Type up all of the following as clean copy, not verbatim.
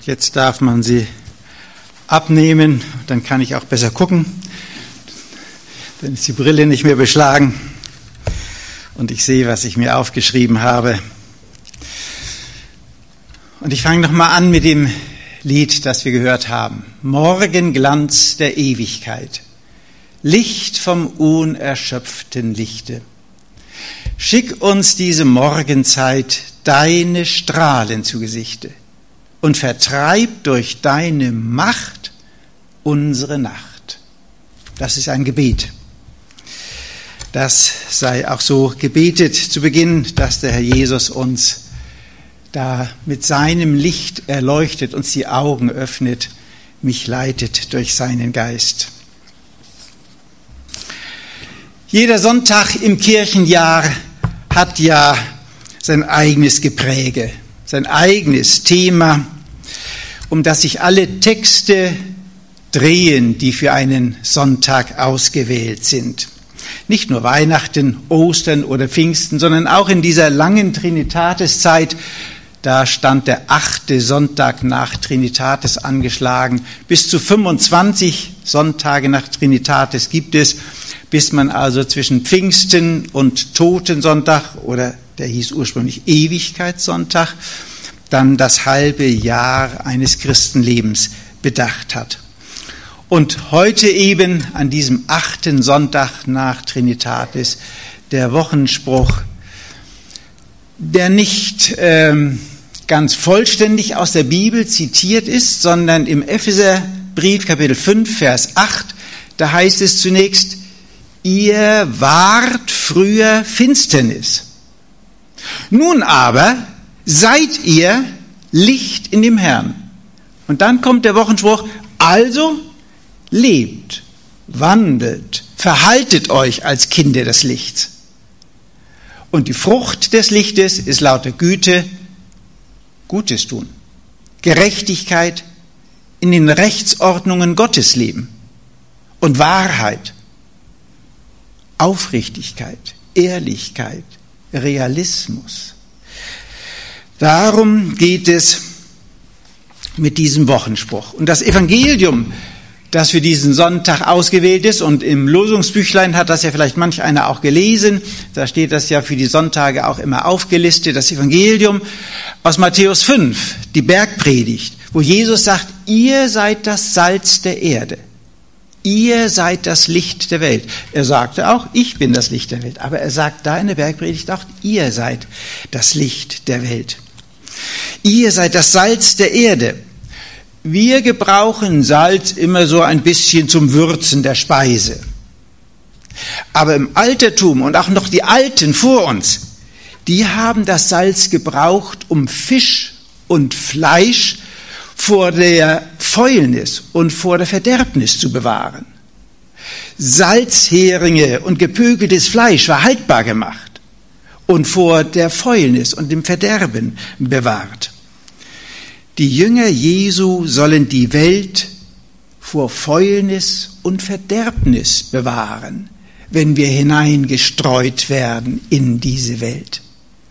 Jetzt darf man sie abnehmen, dann kann ich auch besser gucken. Dann ist die Brille nicht mehr beschlagen und ich sehe, was ich mir aufgeschrieben habe. Und ich fange nochmal an mit dem Lied, das wir gehört haben. Morgenglanz der Ewigkeit, Licht vom unerschöpften Lichte. Schick uns diese Morgenzeit deine Strahlen zu Gesichte und vertreib durch deine Macht unsere Nacht. Das ist ein Gebet. Das sei auch so gebetet zu Beginn, dass der Herr Jesus uns da mit seinem Licht erleuchtet, uns die Augen öffnet, mich leitet durch seinen Geist. Jeder Sonntag im Kirchenjahr hat ja sein eigenes Gepräge, sein eigenes Thema, um das sich alle Texte drehen, die für einen Sonntag ausgewählt sind. Nicht nur Weihnachten, Ostern oder Pfingsten, sondern auch in dieser langen Trinitatiszeit, da stand der 8. Sonntag nach Trinitatis angeschlagen. Bis zu 25 Sonntage nach Trinitatis gibt es, bis man also zwischen Pfingsten und Totensonntag, oder der hieß ursprünglich Ewigkeitssonntag, dann das halbe Jahr eines Christenlebens bedacht hat. Und heute eben an diesem 8. Sonntag nach Trinitatis der Wochenspruch, der nicht ganz vollständig aus der Bibel zitiert ist, sondern im Epheserbrief Kapitel 5, Vers 8, da heißt es zunächst, ihr wart früher Finsternis. Nun aber seid ihr Licht in dem Herrn. Und dann kommt der Wochenspruch, also lebt, wandelt, verhaltet euch als Kinder des Lichts. Und die Frucht des Lichtes ist lauter Güte, Gutes tun, Gerechtigkeit, in den Rechtsordnungen Gottes leben und Wahrheit, Aufrichtigkeit, Ehrlichkeit, Realismus. Darum geht es mit diesem Wochenspruch. Und das Evangelium, das für diesen Sonntag ausgewählt ist, und im Losungsbüchlein hat das ja vielleicht manch einer auch gelesen, da steht das ja für die Sonntage auch immer aufgelistet, das Evangelium aus Matthäus 5, die Bergpredigt, wo Jesus sagt, ihr seid das Salz der Erde, ihr seid das Licht der Welt. Er sagte auch, ich bin das Licht der Welt, aber er sagt da in der Bergpredigt auch, ihr seid das Licht der Welt. Ihr seid das Salz der Erde. Wir gebrauchen Salz immer so ein bisschen zum Würzen der Speise. Aber im Altertum und auch noch die Alten vor uns, die haben das Salz gebraucht, um Fisch und Fleisch vor der Fäulnis und vor der Verderbnis zu bewahren. Salzheringe und gepökeltes Fleisch war haltbar gemacht und vor der Fäulnis und dem Verderben bewahrt. Die Jünger Jesu sollen die Welt vor Fäulnis und Verderbnis bewahren, wenn wir hineingestreut werden in diese Welt.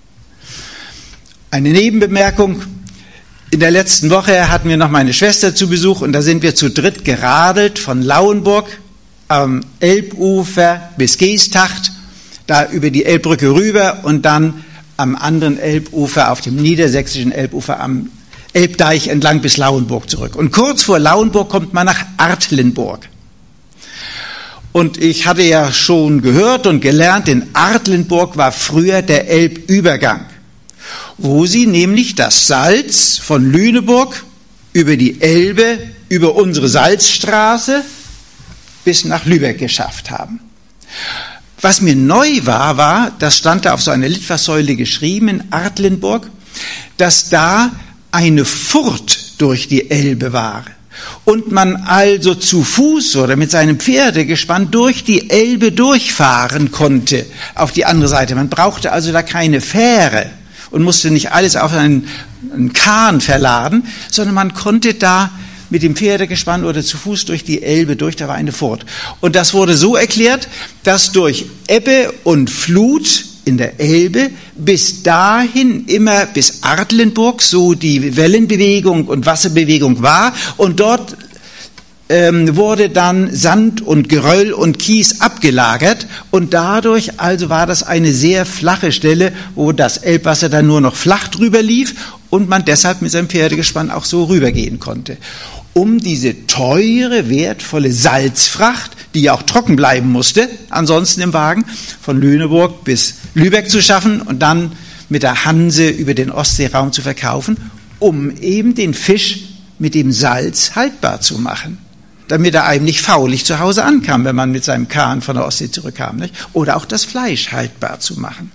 Eine Nebenbemerkung. In der letzten Woche hatten wir noch meine Schwester zu Besuch und da sind wir zu dritt geradelt von Lauenburg am Elbufer bis Geesthacht, da über die Elbbrücke rüber und dann am anderen Elbufer, auf dem niedersächsischen Elbufer am Elbdeich entlang bis Lauenburg zurück. Und kurz vor Lauenburg kommt man nach Artlenburg. Und ich hatte ja schon gehört und gelernt, in Artlenburg war früher der Elbübergang, wo sie nämlich das Salz von Lüneburg über die Elbe, über unsere Salzstraße bis nach Lübeck geschafft haben. Was mir neu war, das stand da auf so einer Litfaßsäule geschrieben in Artlenburg, dass da eine Furt durch die Elbe war und man also zu Fuß oder mit seinem Pferdegespann durch die Elbe durchfahren konnte auf die andere Seite. Man brauchte also da keine Fähre und musste nicht alles auf einen Kahn verladen, sondern man konnte da mit dem Pferdegespann oder zu Fuß durch die Elbe durch, da war eine Furt. Und das wurde so erklärt, dass durch Ebbe und Flut in der Elbe, bis dahin immer bis Artlenburg, so die Wellenbewegung und Wasserbewegung war. Und dort wurde dann Sand und Geröll und Kies abgelagert. Und dadurch also war das eine sehr flache Stelle, wo das Elbwasser dann nur noch flach drüber lief und man deshalb mit seinem Pferdegespann auch so rübergehen konnte. Um diese teure, wertvolle Salzfracht, die ja auch trocken bleiben musste, ansonsten im Wagen, von Lüneburg bis Lübeck zu schaffen und dann mit der Hanse über den Ostseeraum zu verkaufen, um eben den Fisch mit dem Salz haltbar zu machen, damit er einem nicht faulig zu Hause ankam, wenn man mit seinem Kahn von der Ostsee zurückkam, nicht? Oder auch das Fleisch haltbar zu machen.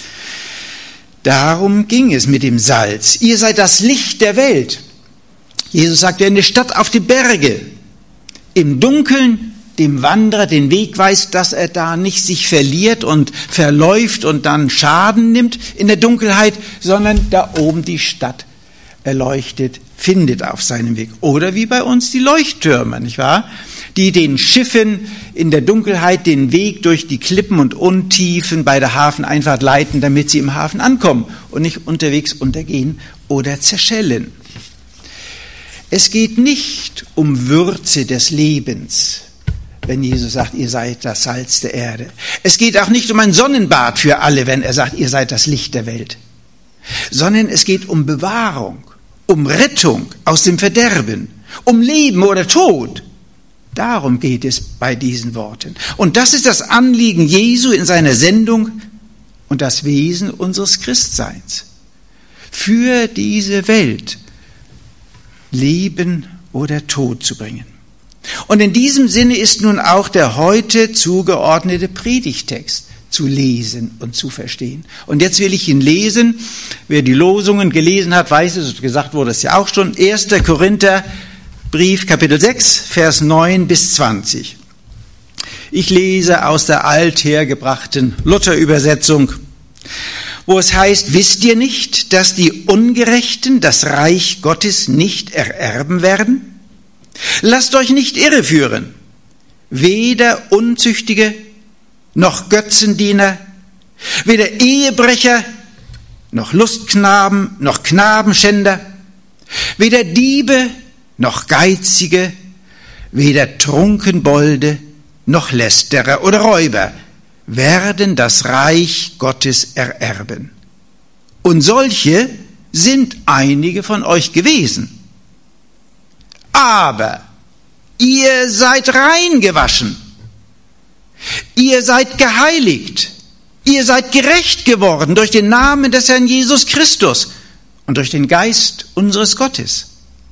Darum ging es mit dem Salz. Ihr seid das Licht der Welt. Jesus sagt, wer in der Stadt auf die Berge im Dunkeln dem Wanderer den Weg weist, dass er da nicht sich verliert und verläuft und dann Schaden nimmt in der Dunkelheit, sondern da oben die Stadt erleuchtet findet auf seinem Weg. Oder wie bei uns die Leuchttürme, nicht wahr? Die den Schiffen in der Dunkelheit den Weg durch die Klippen und Untiefen bei der Hafeneinfahrt leiten, damit sie im Hafen ankommen und nicht unterwegs untergehen oder zerschellen. Es geht nicht um Würze des Lebens, wenn Jesus sagt, ihr seid das Salz der Erde. Es geht auch nicht um ein Sonnenbad für alle, wenn er sagt, ihr seid das Licht der Welt. Sondern es geht um Bewahrung, um Rettung aus dem Verderben, um Leben oder Tod. Darum geht es bei diesen Worten. Und das ist das Anliegen Jesu in seiner Sendung und das Wesen unseres Christseins. Für diese Welt Leben oder Tod zu bringen. Und in diesem Sinne ist nun auch der heute zugeordnete Predigtext zu lesen und zu verstehen. Und jetzt will ich ihn lesen. Wer die Losungen gelesen hat, weiß es, gesagt wurde es ja auch schon. 1. Korintherbrief, Kapitel 6, Vers 9 bis 20. Ich lese aus der althergebrachten Luther-Übersetzung, wo es heißt, wisst ihr nicht, dass die Ungerechten das Reich Gottes nicht ererben werden? Lasst euch nicht irreführen. Weder Unzüchtige noch Götzendiener, weder Ehebrecher noch Lustknaben noch Knabenschänder, weder Diebe noch Geizige, weder Trunkenbolde noch Lästerer oder Räuber werden das Reich Gottes ererben. Und solche sind einige von euch gewesen. Aber ihr seid rein gewaschen, ihr seid geheiligt, ihr seid gerecht geworden durch den Namen des Herrn Jesus Christus und durch den Geist unseres Gottes.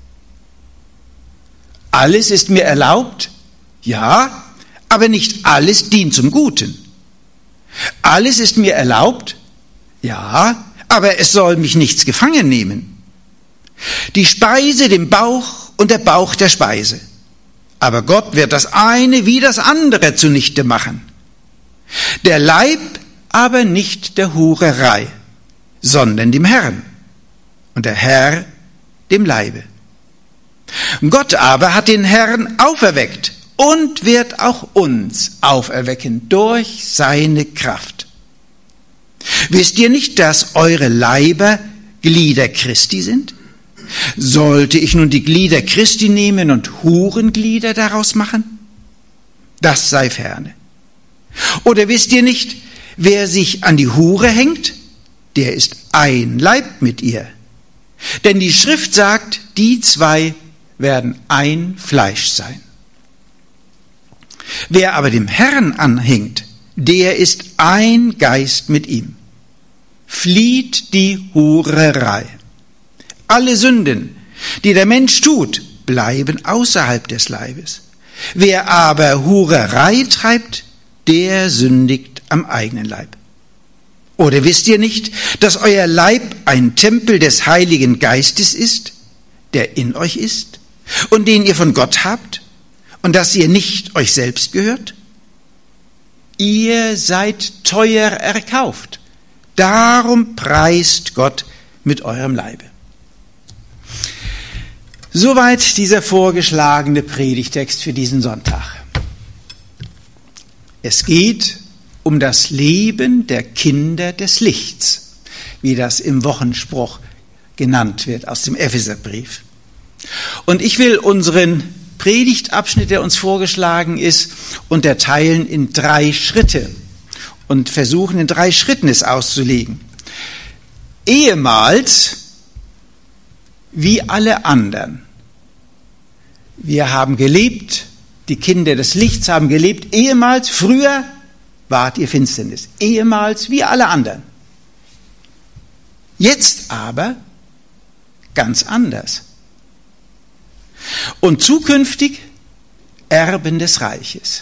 Alles ist mir erlaubt, ja, aber nicht alles dient zum Guten. Alles ist mir erlaubt, ja, aber es soll mich nichts gefangen nehmen. Die Speise dem Bauch und der Bauch der Speise. Aber Gott wird das eine wie das andere zunichte machen. Der Leib aber nicht der Hurerei, sondern dem Herrn. Und der Herr dem Leibe. Gott aber hat den Herrn auferweckt und wird auch uns auferwecken durch seine Kraft. Wisst ihr nicht, dass eure Leiber Glieder Christi sind? Sollte ich nun die Glieder Christi nehmen und Hurenglieder daraus machen? Das sei ferne. Oder wisst ihr nicht, wer sich an die Hure hängt, der ist ein Leib mit ihr. Denn die Schrift sagt, die zwei werden ein Fleisch sein. Wer aber dem Herrn anhängt, der ist ein Geist mit ihm. Flieht die Hurerei. Alle Sünden, die der Mensch tut, bleiben außerhalb des Leibes. Wer aber Hurerei treibt, der sündigt am eigenen Leib. Oder wisst ihr nicht, dass euer Leib ein Tempel des Heiligen Geistes ist, der in euch ist und den ihr von Gott habt und dass ihr nicht euch selbst gehört? Ihr seid teuer erkauft, darum preist Gott mit eurem Leibe. Soweit dieser vorgeschlagene Predigtext für diesen Sonntag. Es geht um das Leben der Kinder des Lichts, wie das im Wochenspruch genannt wird aus dem Epheserbrief. Und ich will unseren Predigtabschnitt, der uns vorgeschlagen ist, unterteilen in 3 Schritte und versuchen in 3 Schritten es auszulegen. Ehemals wie alle anderen. Wir haben gelebt, die Kinder des Lichts haben gelebt, ehemals, früher wart ihr Finsternis, ehemals wie alle anderen. Jetzt aber ganz anders. Und zukünftig Erben des Reiches.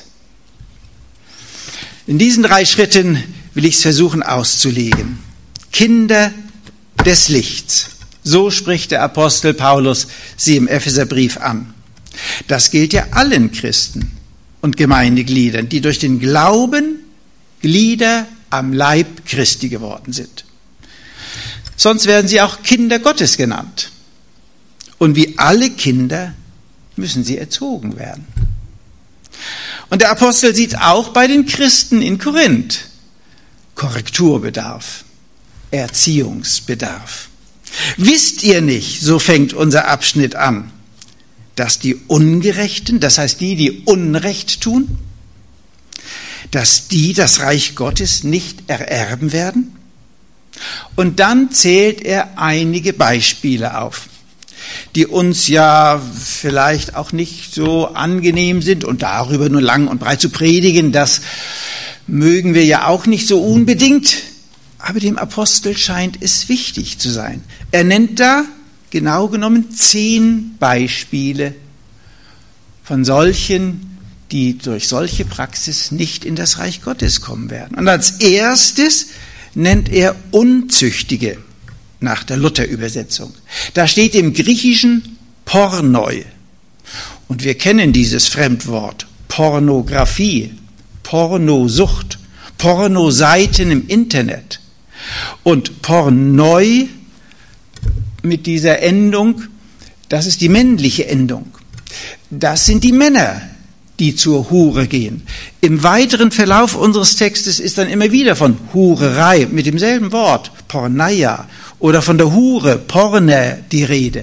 In diesen 3 Schritten will ich es versuchen auszulegen. Kinder des Lichts. So spricht der Apostel Paulus sie im Epheserbrief an. Das gilt ja allen Christen und Gemeindegliedern, die durch den Glauben Glieder am Leib Christi geworden sind. Sonst werden sie auch Kinder Gottes genannt. Und wie alle Kinder müssen sie erzogen werden. Und der Apostel sieht auch bei den Christen in Korinth Korrekturbedarf, Erziehungsbedarf. Wisst ihr nicht, so fängt unser Abschnitt an, dass die Ungerechten, das heißt die Unrecht tun, dass die das Reich Gottes nicht ererben werden? Und dann zählt er einige Beispiele auf, die uns ja vielleicht auch nicht so angenehm sind, und darüber nur lang und breit zu predigen, das mögen wir ja auch nicht so unbedingt, aber dem Apostel scheint es wichtig zu sein. Er nennt da genau genommen 10 Beispiele von solchen, die durch solche Praxis nicht in das Reich Gottes kommen werden. Und als erstes nennt er Unzüchtige nach der Luther-Übersetzung. Da steht im Griechischen Pornoi. Und wir kennen dieses Fremdwort, Pornografie, Pornosucht, Pornoseiten im Internet. Und Pornoi mit dieser Endung, das ist die männliche Endung. Das sind die Männer, die zur Hure gehen. Im weiteren Verlauf unseres Textes ist dann immer wieder von Hurerei mit demselben Wort, Porneia, oder von der Hure, Porne, die Rede.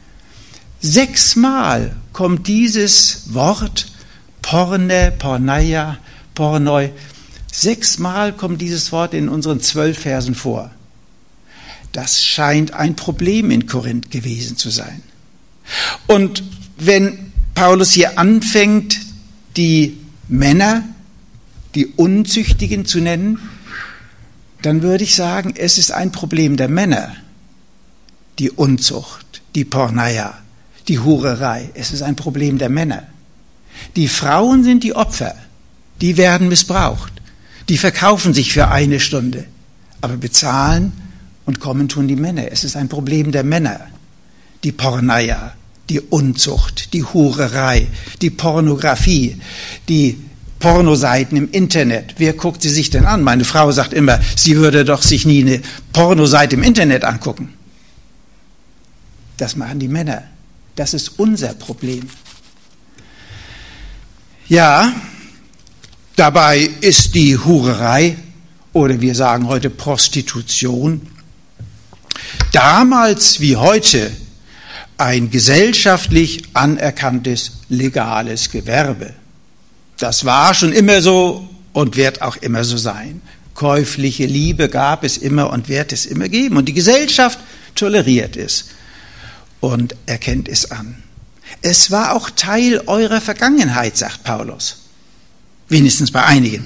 6-mal kommt dieses Wort, Porne, Porneia, Pornoi, 6-mal kommt dieses Wort in unseren 12 Versen vor. Das scheint ein Problem in Korinth gewesen zu sein. Und wenn Paulus hier anfängt, die Männer, die Unzüchtigen zu nennen, dann würde ich sagen, es ist ein Problem der Männer, die Unzucht, die Porneia, die Hurerei. Es ist ein Problem der Männer. Die Frauen sind die Opfer, die werden missbraucht, die verkaufen sich für 1 Stunde, aber bezahlen und kommen tun die Männer. Es ist ein Problem der Männer, die Porneia, die Unzucht, die Hurerei, die Pornografie, die Pornoseiten im Internet. Wer guckt sie sich denn an? Meine Frau sagt immer, sie würde doch sich nie eine Pornoseite im Internet angucken. Das machen die Männer. Das ist unser Problem. Ja, dabei ist die Hurerei, oder wir sagen heute Prostitution, damals wie heute ein gesellschaftlich anerkanntes, legales Gewerbe. Das war schon immer so und wird auch immer so sein. Käufliche Liebe gab es immer und wird es immer geben. Und die Gesellschaft toleriert es und erkennt es an. Es war auch Teil eurer Vergangenheit, sagt Paulus. Wenigstens bei einigen.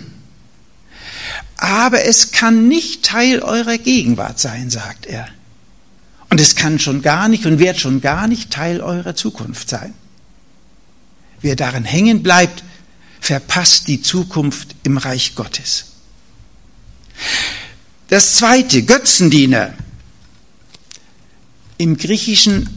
Aber es kann nicht Teil eurer Gegenwart sein, sagt er. Und es kann schon gar nicht und wird schon gar nicht Teil eurer Zukunft sein. Wer darin hängen bleibt, verpasst die Zukunft im Reich Gottes. Das zweite, Götzendiener. Im Griechischen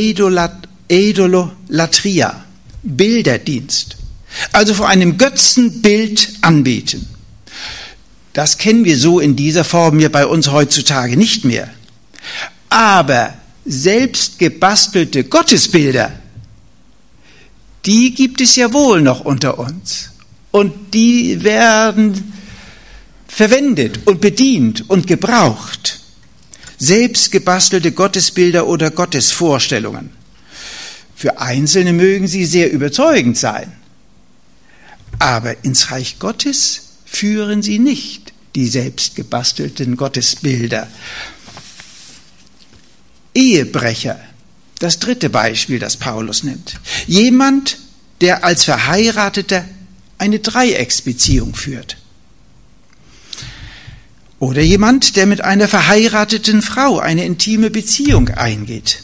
Idololatria, Bilderdienst. Also vor einem Götzenbild anbeten. Das kennen wir so in dieser Form ja bei uns heutzutage nicht mehr. Aber selbst gebastelte Gottesbilder, die gibt es ja wohl noch unter uns. Und die werden verwendet und bedient und gebraucht. Selbst gebastelte Gottesbilder oder Gottesvorstellungen. Für Einzelne mögen sie sehr überzeugend sein, aber ins Reich Gottes führen sie nicht, die selbst gebastelten Gottesbilder. Ehebrecher, das dritte Beispiel, das Paulus nimmt. Jemand, der als Verheirateter eine Dreiecksbeziehung führt. Oder jemand, der mit einer verheirateten Frau eine intime Beziehung eingeht.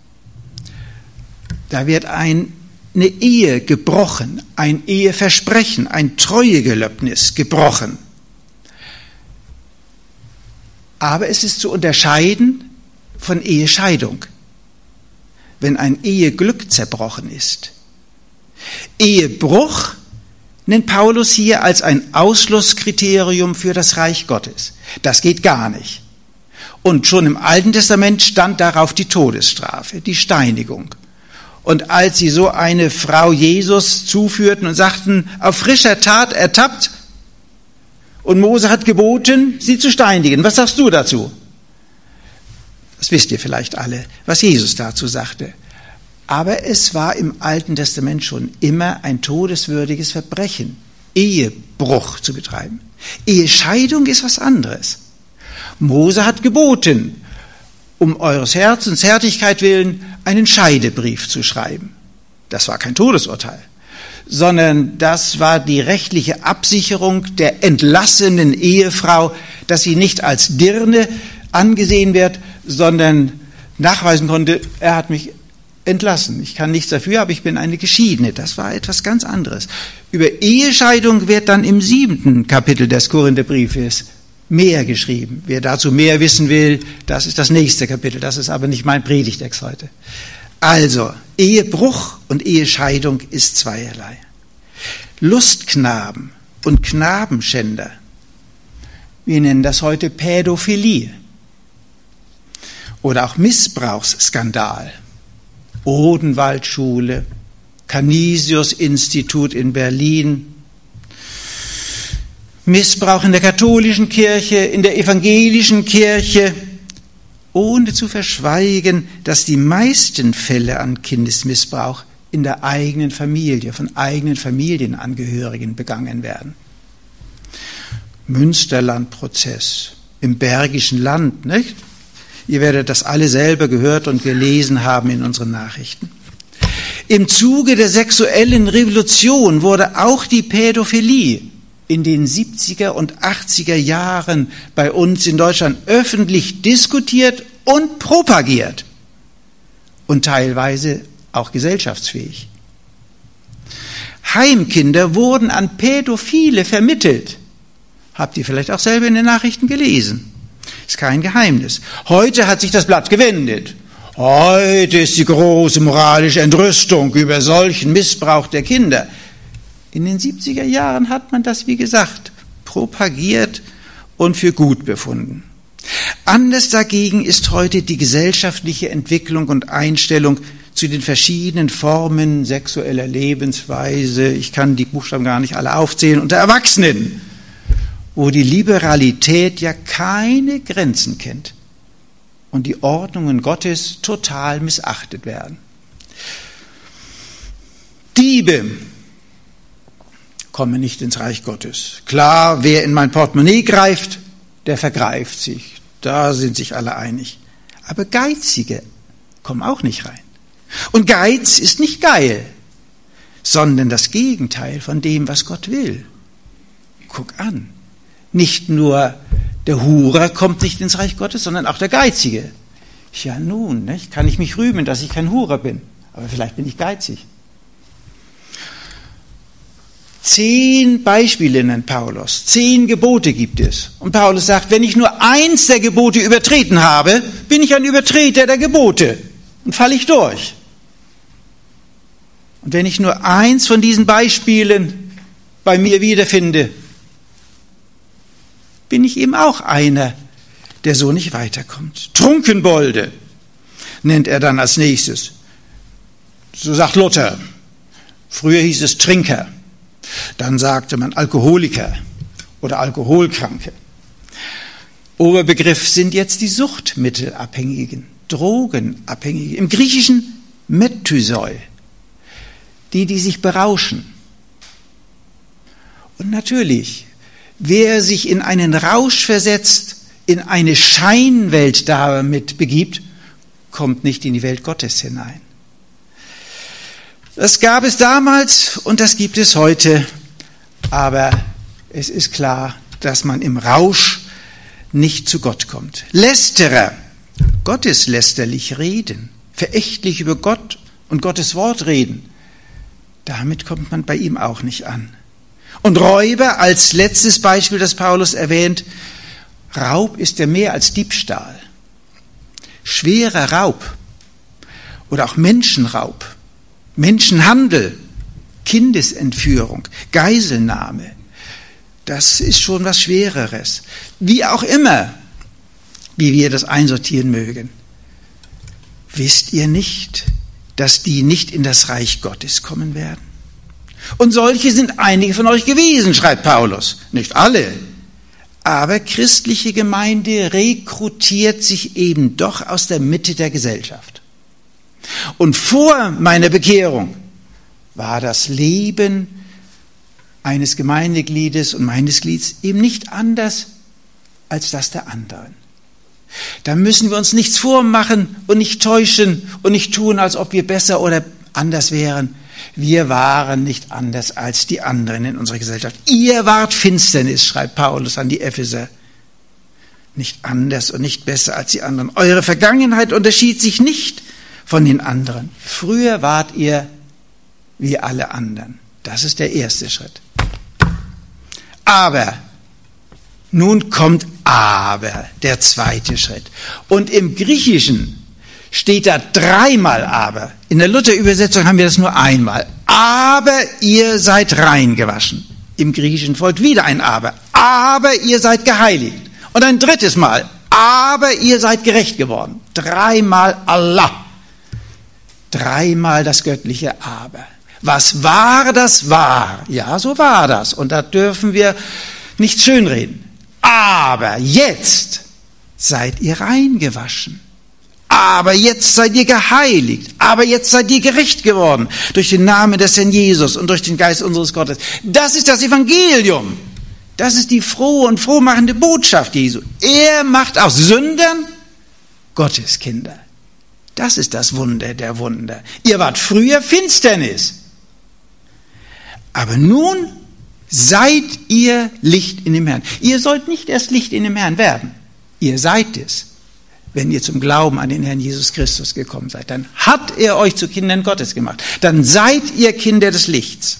Da wird eine Ehe gebrochen, ein Eheversprechen, ein Treuegelöbnis gebrochen. Aber es ist zu unterscheiden von Ehescheidung, wenn ein Eheglück zerbrochen ist. Ehebruch nennt Paulus hier als ein Ausschlusskriterium für das Reich Gottes. Das geht gar nicht. Und schon im Alten Testament stand darauf die Todesstrafe, die Steinigung. Und als sie so eine Frau Jesus zuführten und sagten, auf frischer Tat ertappt, und Mose hat geboten, sie zu steinigen. Was sagst du dazu? Das wisst ihr vielleicht alle, was Jesus dazu sagte. Aber es war im Alten Testament schon immer ein todeswürdiges Verbrechen, Ehebruch zu betreiben. Ehescheidung ist was anderes. Mose hat geboten, um eures Herzens Härtigkeit willen, einen Scheidebrief zu schreiben. Das war kein Todesurteil, sondern das war die rechtliche Absicherung der entlassenen Ehefrau, dass sie nicht als Dirne angesehen wird, sondern nachweisen konnte, er hat mich entlassen. Ich kann nichts dafür, aber ich bin eine Geschiedene. Das war etwas ganz anderes. Über Ehescheidung wird dann im 7. Kapitel des Korintherbriefes mehr geschrieben. Wer dazu mehr wissen will, das ist das nächste Kapitel. Das ist aber nicht mein Predigtext heute. Also, Ehebruch und Ehescheidung ist zweierlei. Lustknaben und Knabenschänder. Wir nennen das heute Pädophilie. Oder auch Missbrauchsskandal. Odenwaldschule, Canisius-Institut in Berlin, Missbrauch in der katholischen Kirche, in der evangelischen Kirche, ohne zu verschweigen, dass die meisten Fälle an Kindesmissbrauch in der eigenen Familie, von eigenen Familienangehörigen begangen werden. Münsterland-Prozess im Bergischen Land, nicht? Ihr werdet das alle selber gehört und gelesen haben in unseren Nachrichten. Im Zuge der sexuellen Revolution wurde auch die Pädophilie in den 70er und 80er Jahren bei uns in Deutschland öffentlich diskutiert und propagiert und teilweise auch gesellschaftsfähig. Heimkinder wurden an Pädophile vermittelt. Habt ihr vielleicht auch selber in den Nachrichten gelesen? Ist kein Geheimnis. Heute hat sich das Blatt gewendet. Heute ist die große moralische Entrüstung über solchen Missbrauch der Kinder. In den 70er Jahren hat man das, wie gesagt, propagiert und für gut befunden. Anders dagegen ist heute die gesellschaftliche Entwicklung und Einstellung zu den verschiedenen Formen sexueller Lebensweise. Ich kann die Buchstaben gar nicht alle aufzählen, unter Erwachsenen, wo die Liberalität ja keine Grenzen kennt und die Ordnungen Gottes total missachtet werden. Diebe kommen nicht ins Reich Gottes. Klar, wer in mein Portemonnaie greift, der vergreift sich. Da sind sich alle einig. Aber Geizige kommen auch nicht rein. Und Geiz ist nicht geil, sondern das Gegenteil von dem, was Gott will. Guck an. Nicht nur der Hurer kommt nicht ins Reich Gottes, sondern auch der Geizige. Ja nun, nicht? Kann ich mich rühmen, dass ich kein Hurer bin, aber vielleicht bin ich geizig. 10 Beispiele nennt Paulus, 10 Gebote gibt es. Und Paulus sagt, wenn ich nur eins der Gebote übertreten habe, bin ich ein Übertreter der Gebote und falle ich durch. Und wenn ich nur eins von diesen Beispielen bei mir wiederfinde, bin ich eben auch einer, der so nicht weiterkommt. Trunkenbolde nennt er dann als nächstes. So sagt Luther. Früher hieß es Trinker. Dann sagte man Alkoholiker oder Alkoholkranke. Oberbegriff sind jetzt die Suchtmittelabhängigen, Drogenabhängigen. Im Griechischen Metthysoi, die sich berauschen. Und natürlich, wer sich in einen Rausch versetzt, in eine Scheinwelt damit begibt, kommt nicht in die Welt Gottes hinein. Das gab es damals und das gibt es heute, aber es ist klar, dass man im Rausch nicht zu Gott kommt. Lästerer, gotteslästerlich reden, verächtlich über Gott und Gottes Wort reden, damit kommt man bei ihm auch nicht an. Und Räuber als letztes Beispiel, das Paulus erwähnt, Raub ist ja mehr als Diebstahl. Schwerer Raub oder auch Menschenraub, Menschenhandel, Kindesentführung, Geiselnahme, das ist schon was Schwereres. Wie auch immer, wie wir das einsortieren mögen. Wisst ihr nicht, dass die nicht in das Reich Gottes kommen werden? Und solche sind einige von euch gewesen, schreibt Paulus. Nicht alle. Aber christliche Gemeinde rekrutiert sich eben doch aus der Mitte der Gesellschaft. Und vor meiner Bekehrung war das Leben eines Gemeindegliedes und meines Glieds eben nicht anders als das der anderen. Da müssen wir uns nichts vormachen und nicht täuschen und nicht tun, als ob wir besser oder anders wären. Wir waren nicht anders als die anderen in unserer Gesellschaft. Ihr wart Finsternis, schreibt Paulus an die Epheser. Nicht anders und nicht besser als die anderen. Eure Vergangenheit unterschied sich nicht von den anderen. Früher wart ihr wie alle anderen. Das ist der erste Schritt. Aber, nun kommt aber, der zweite Schritt. Und im Griechischen steht da dreimal aber. In der Luther-Übersetzung haben wir das nur einmal. Aber ihr seid rein gewaschen. Im Griechischen folgt wieder ein aber. Aber ihr seid geheiligt. Und ein drittes Mal. Aber ihr seid gerecht geworden. Dreimal Allah. Dreimal das göttliche Aber. Was war, das war. Ja, so war das. Und da dürfen wir nicht schönreden. Aber jetzt seid ihr reingewaschen. Aber jetzt seid ihr geheiligt. Aber jetzt seid ihr gerecht geworden. Durch den Namen des Herrn Jesus und durch den Geist unseres Gottes. Das ist das Evangelium. Das ist die frohe und frohmachende Botschaft Jesu. Er macht aus Sündern Gottes Kinder. Das ist das Wunder der Wunder. Ihr wart früher Finsternis. Aber nun seid ihr Licht in dem Herrn. Ihr sollt nicht erst Licht in dem Herrn werden. Ihr seid es, wenn ihr zum Glauben an den Herrn Jesus Christus gekommen seid. Dann hat er euch zu Kindern Gottes gemacht. Dann seid ihr Kinder des Lichts.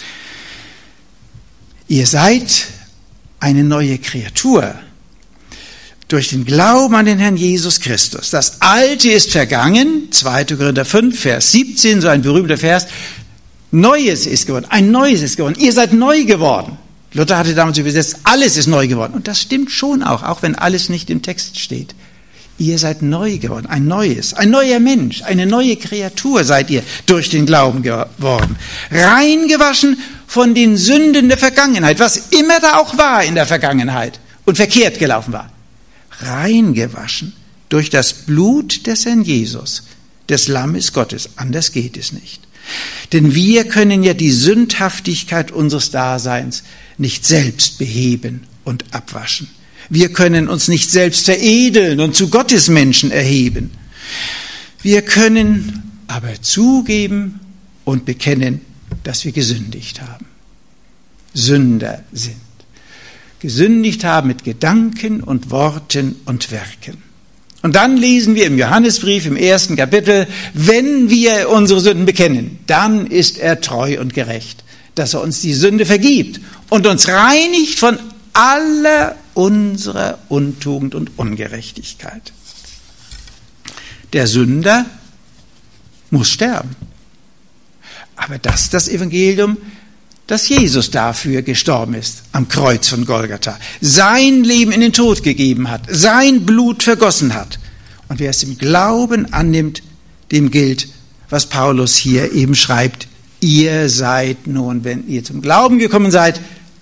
Ihr seid eine neue Kreatur durch den Glauben an den Herrn Jesus Christus. Das Alte ist vergangen, 2. Korinther 5, Vers 17, so ein berühmter Vers. Neues ist geworden, ein Neues ist geworden. Ihr seid neu geworden. Luther hatte damals übersetzt, alles ist neu geworden. Und das stimmt schon auch wenn alles nicht im Text steht. Ihr seid neu geworden, ein neues, ein neuer Mensch, eine neue Kreatur seid ihr durch den Glauben geworden. Reingewaschen von den Sünden der Vergangenheit, was immer da auch war in der Vergangenheit und verkehrt gelaufen war. Reingewaschen durch das Blut des Herrn Jesus, des Lammes Gottes. Anders geht es nicht. Denn wir können ja die Sündhaftigkeit unseres Daseins nicht selbst beheben und abwaschen. Wir können uns nicht selbst veredeln und zu Gottesmenschen erheben. Wir können aber zugeben und bekennen, dass wir gesündigt haben. Sünder sind. Gesündigt haben mit Gedanken und Worten und Werken. Und dann lesen wir im Johannesbrief im 1. Kapitel, wenn wir unsere Sünden bekennen, dann ist er treu und gerecht, dass er uns die Sünde vergibt und uns reinigt von aller unserer Untugend und Ungerechtigkeit. Der Sünder muss sterben. Aber das ist das Evangelium, dass Jesus dafür gestorben ist, am Kreuz von Golgatha. Sein Leben in den Tod gegeben hat, sein Blut vergossen hat. Und wer es im Glauben annimmt, dem gilt, was Paulus hier eben schreibt. Ihr seid nun, wenn ihr zum Glauben gekommen seid,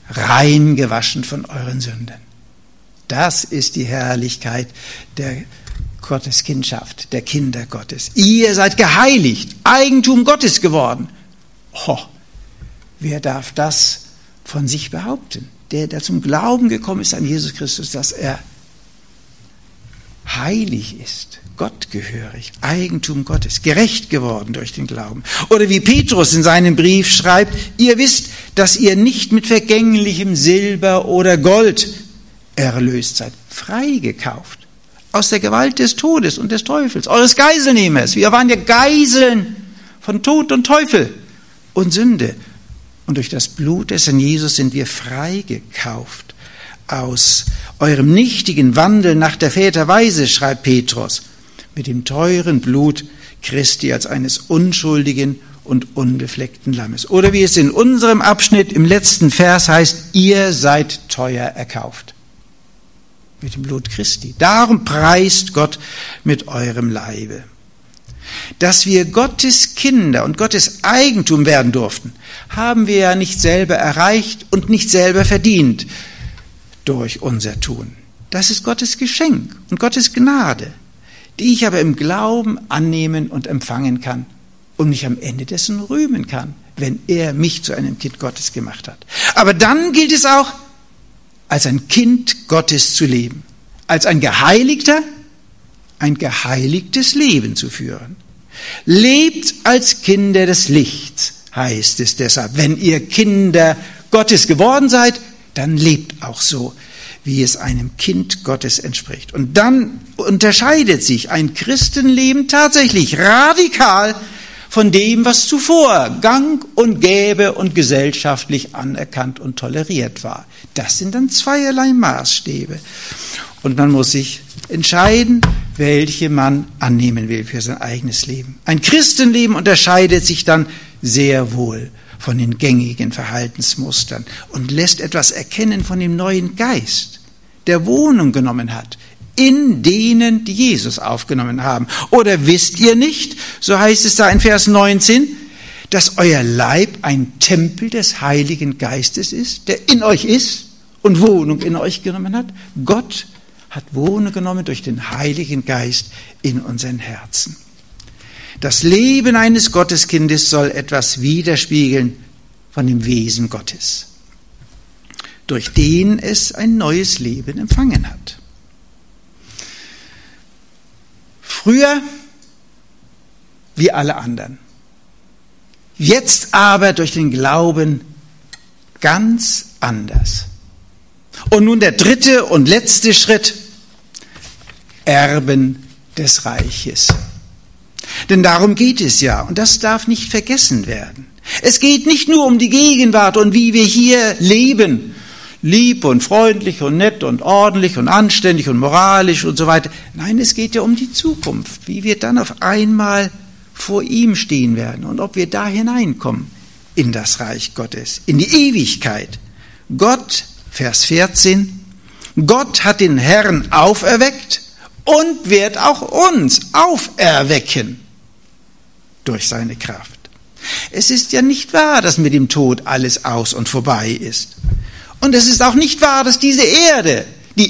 rein gewaschen von euren Sünden. Das ist die Herrlichkeit der Gotteskindschaft, der Kinder Gottes. Ihr seid geheiligt, Eigentum Gottes geworden. Oh, wer darf das von sich behaupten? Der zum Glauben gekommen ist an Jesus Christus, dass er heilig ist, gottgehörig, Eigentum Gottes, gerecht geworden durch den Glauben. Oder wie Petrus in seinem Brief schreibt, ihr wisst, dass ihr nicht mit vergänglichem Silber oder Gold erlöst seid, freigekauft aus der Gewalt des Todes und des Teufels, eures Geiselnehmers. Wir waren ja Geiseln von Tod und Teufel und Sünde. Und durch das Blut des Herrn Jesus sind wir freigekauft aus eurem nichtigen Wandel nach der Väterweise, schreibt Petrus, mit dem teuren Blut Christi als eines unschuldigen und unbefleckten Lammes. Oder wie es in unserem Abschnitt im letzten Vers heißt, ihr seid teuer erkauft. Mit dem Blut Christi. Darum preist Gott mit eurem Leibe. Dass wir Gottes Kinder und Gottes Eigentum werden durften, haben wir ja nicht selber erreicht und nicht selber verdient durch unser Tun. Das ist Gottes Geschenk und Gottes Gnade, die ich aber im Glauben annehmen und empfangen kann und mich am Ende dessen rühmen kann, wenn er mich zu einem Kind Gottes gemacht hat. Aber dann gilt es auch, als ein Kind Gottes zu leben, als ein Geheiligter, ein geheiligtes Leben zu führen. Lebt als Kinder des Lichts, heißt es deshalb. Wenn ihr Kinder Gottes geworden seid, dann lebt auch so, wie es einem Kind Gottes entspricht. Und dann unterscheidet sich ein Christenleben tatsächlich radikal von dem, was zuvor gang und gäbe und gesellschaftlich anerkannt und toleriert war. Das sind dann zweierlei Maßstäbe. Und man muss sich entscheiden, welche man annehmen will für sein eigenes Leben. Ein Christenleben unterscheidet sich dann sehr wohl von den gängigen Verhaltensmustern und lässt etwas erkennen von dem neuen Geist, der Wohnung genommen hat in denen, die Jesus aufgenommen haben. Oder wisst ihr nicht, so heißt es da in Vers 19, dass euer Leib ein Tempel des Heiligen Geistes ist, der in euch ist und Wohnung in euch genommen hat? Gott hat Wohnung genommen durch den Heiligen Geist in unseren Herzen. Das Leben eines Gotteskindes soll etwas widerspiegeln von dem Wesen Gottes, durch den es ein neues Leben empfangen hat. Früher wie alle anderen. Jetzt aber durch den Glauben ganz anders. Und nun der dritte und letzte Schritt, Erben des Reiches. Denn darum geht es ja, und das darf nicht vergessen werden. Es geht nicht nur um die Gegenwart und wie wir hier leben, lieb und freundlich und nett und ordentlich und anständig und moralisch und so weiter. Nein, es geht ja um die Zukunft, wie wir dann auf einmal vor ihm stehen werden und ob wir da hineinkommen in das Reich Gottes, in die Ewigkeit. Gott, Vers 14, Gott hat den Herrn auferweckt und wird auch uns auferwecken durch seine Kraft. Es ist ja nicht wahr, dass mit dem Tod alles aus und vorbei ist. Und es ist auch nicht wahr, dass diese Erde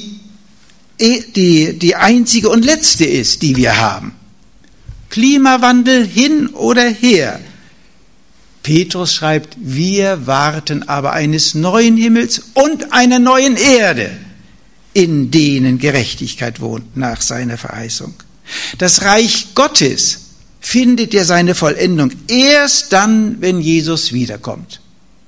die einzige und letzte ist, die wir haben. Klimawandel hin oder her. Petrus schreibt, wir warten aber eines neuen Himmels und einer neuen Erde, in denen Gerechtigkeit wohnt nach seiner Verheißung. Das Reich Gottes findet ja seine Vollendung erst dann, wenn Jesus wiederkommt.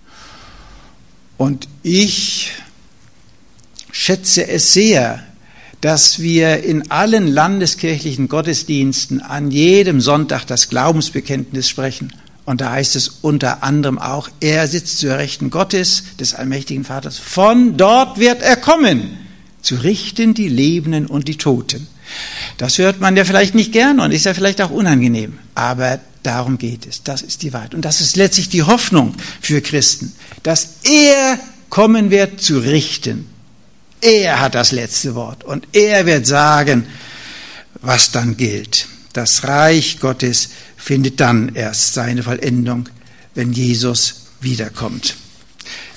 Und ich schätze es sehr, dass wir in allen landeskirchlichen Gottesdiensten an jedem Sonntag das Glaubensbekenntnis sprechen. Und da heißt es unter anderem auch, er sitzt zur Rechten Gottes, des allmächtigen Vaters. Von dort wird er kommen, zu richten die Lebenden und die Toten. Das hört man ja vielleicht nicht gerne und ist ja vielleicht auch unangenehm. Aber darum geht es. Das ist die Wahrheit. Und das ist letztlich die Hoffnung für Christen, dass er kommen wird zu richten. Er hat das letzte Wort und er wird sagen, was dann gilt. Das Reich Gottes findet dann erst seine Vollendung, wenn Jesus wiederkommt.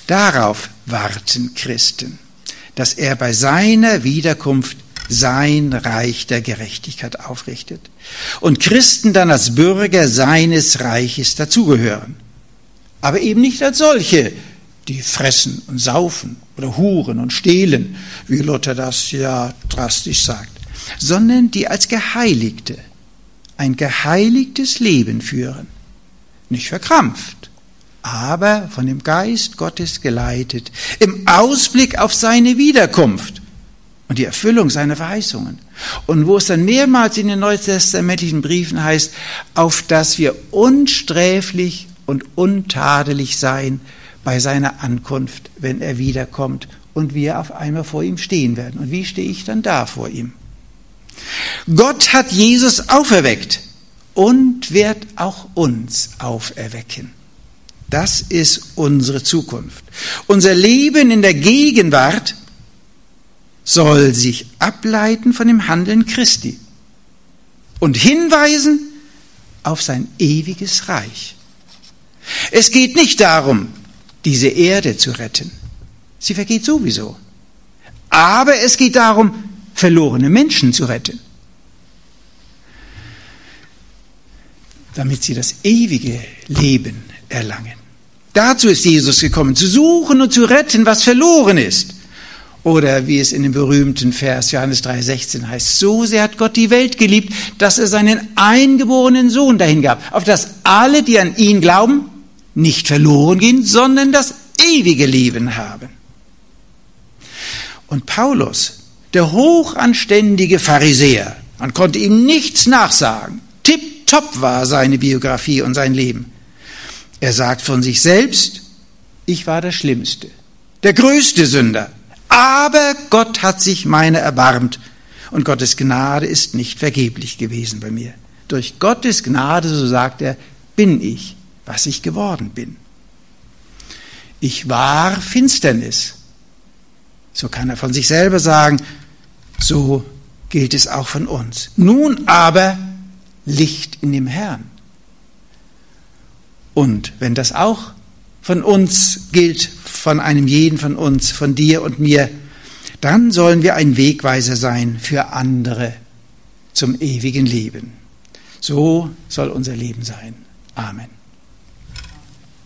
Darauf warten Christen, dass er bei seiner Wiederkunft sein Reich der Gerechtigkeit aufrichtet und Christen dann als Bürger seines Reiches dazugehören. Aber eben nicht als solche, die fressen und saufen oder huren und stehlen, wie Luther das ja drastisch sagt, sondern die als Geheiligte ein geheiligtes Leben führen, nicht verkrampft, aber von dem Geist Gottes geleitet, im Ausblick auf seine Wiederkunft und die Erfüllung seiner Verheißungen. Und wo es dann mehrmals in den neutestamentlichen Briefen heißt, auf dass wir unsträflich und untadelig sein bei seiner Ankunft, wenn er wiederkommt und wir auf einmal vor ihm stehen werden. Und wie stehe ich dann da vor ihm? Gott hat Jesus auferweckt und wird auch uns auferwecken. Das ist unsere Zukunft. Unser Leben in der Gegenwart soll sich ableiten von dem Handeln Christi und hinweisen auf sein ewiges Reich. Es geht nicht darum, diese Erde zu retten. Sie vergeht sowieso. Aber es geht darum, verlorene Menschen zu retten, damit sie das ewige Leben erlangen. Dazu ist Jesus gekommen, zu suchen und zu retten, was verloren ist. Oder wie es in dem berühmten Vers Johannes 3,16 heißt, so sehr hat Gott die Welt geliebt, dass er seinen eingeborenen Sohn dahin gab, auf dass alle, die an ihn glauben, nicht verloren gehen, sondern das ewige Leben haben. Und Paulus, der hochanständige Pharisäer, man konnte ihm nichts nachsagen, tipptopp war seine Biografie und sein Leben. Er sagt von sich selbst, ich war der Schlimmste, der größte Sünder, aber Gott hat sich meiner erbarmt und Gottes Gnade ist nicht vergeblich gewesen bei mir. Durch Gottes Gnade, so sagt er, bin ich, was ich geworden bin. Ich war Finsternis. So kann er von sich selber sagen, so gilt es auch von uns. Nun aber Licht in dem Herrn. Und wenn das auch von uns gilt, von einem jeden von uns, von dir und mir, dann sollen wir ein Wegweiser sein für andere zum ewigen Leben. So soll unser Leben sein. Amen.